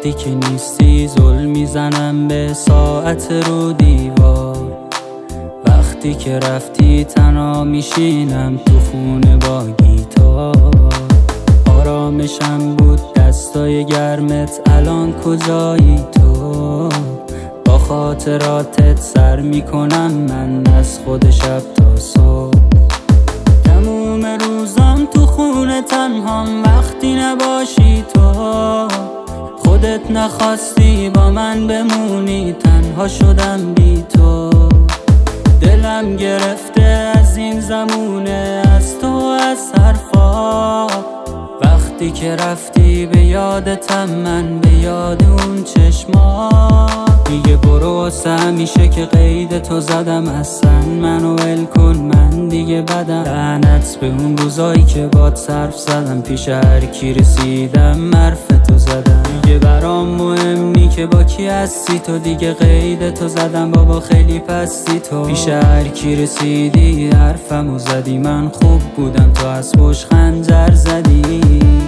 وقتی که نیستی زل میزنم به ساعت رو دیوار. وقتی که رفتی تنها میشینم تو خونه با گیتار. آرامشم بود دستای گرمت، الان کجایی تو؟ با خاطراتت سر میکنم من از خود شب تا صبح. تموم روزم تو خونه تنهام وقتی نباشی تو. خودت نخواستی با من بمونی، تنها شدم بی تو. دلم گرفته از این زمونه، از تو، از حرفا. وقتی که رفتی به یادتم من، به یاد اون چشما. دیگه برو واسه همیشه که قید تو زدم، اصلا منو ول کن من دیگه بدم. لعنت به اون روزایی که باد صرف زدم، پیش هر کی رسیدم حرف تو زدم. دیگه برام مهم نی که با کی هستی تو، دیگه قید تو زدم بابا خیلی پستی تو. پیش هر کی رسیدی حرفمو زدی، من خوب بودم تو از پشت خنجر زدی.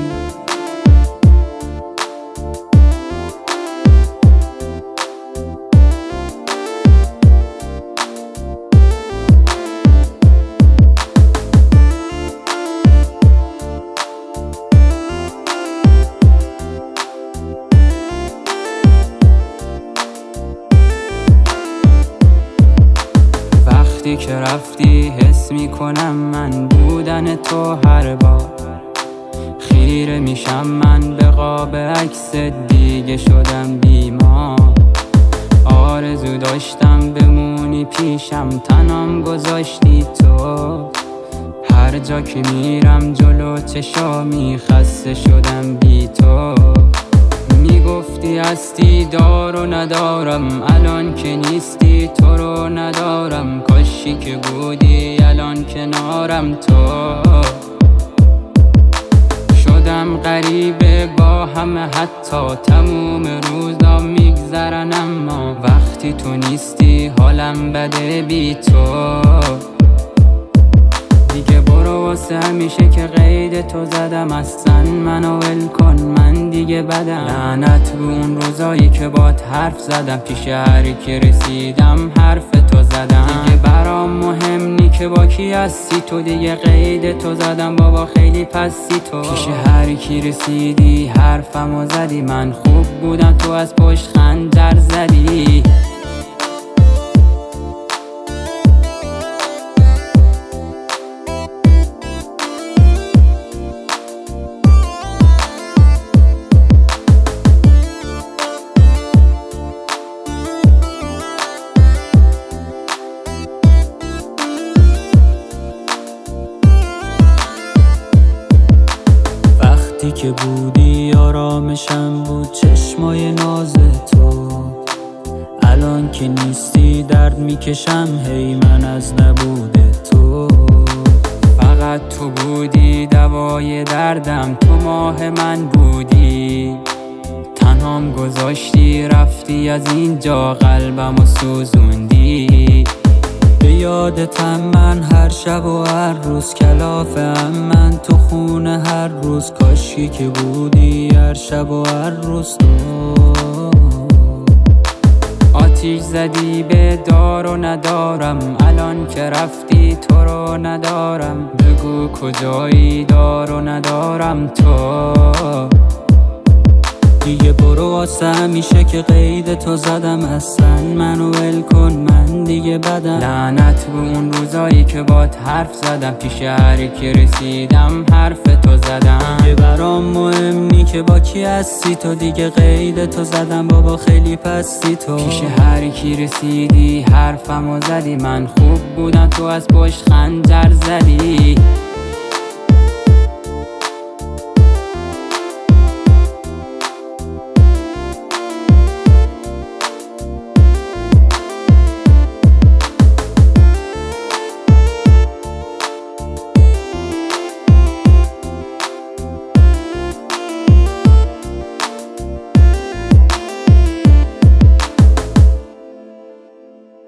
وقتی که رفتی حس میکنم من بودن تو هر بار. خیره میشم من به قاب عکس، دیگه شدم بیمار. آرزو داشتم بمونی پیشم، تنم گذاشتی تو. هر جا که میرم جلو چشامی، خسته شدم بی تو. میگفتی هستی دار و ندارم، الان که نیستی تو رو ندارم. کاشی که بودی الان کنارم تو. شدم غریبه با همه، حتی تموم روزا میگذرن، اما وقتی تو نیستی حالم بده بی تو. دیگه برو واسه همیشه که قید تو زدم، اصلا منو ول کن من دیگه بدم. لعنت به اون روزایی که بات حرف زدم، پیش هر کی رسیدم حرف تو زدم. دیگه برام مهم نی که با کی هستی تو، دیگه قید تو زدم بابا خیلی پستی تو. پیش هر کی رسیدی حرفمو زدی، من خوب بودم تو از پشت خنجر زدی. وقتی که بودی آرامشم بود چشمای ناز تو. الان که نیستی درد میکشم هی من از نبود تو. فقط تو بودی دوای دردم، تو ماه من بودی. تنهام گذاشتی رفتی از اینجا، قلبم و سوزوندی. به یادتم من هر شب و هر روز، کلافم من تو خونه هر روز. کاشی که بودی هر شب و هر روز تو. آتیش زدی به دار و ندارم، الان که رفتی تو رو ندارم. بگو کجایی دار و ندارم تو. دیگه برو واسه همیشه که قید تو زدم، اصلا منو ول کن من دیگه بدم. لعنت به اون روزایی که بات حرف زدم، پیش هر کی رسیدم حرف تو زدم. دیگه برام مهم نی که با کی هستی تو، دیگه قید تو زدم بابا خیلی پستی تو. پیش هر کی رسیدی حرفمو زدی، من خوب بودم تو از پشت خنجر زدی.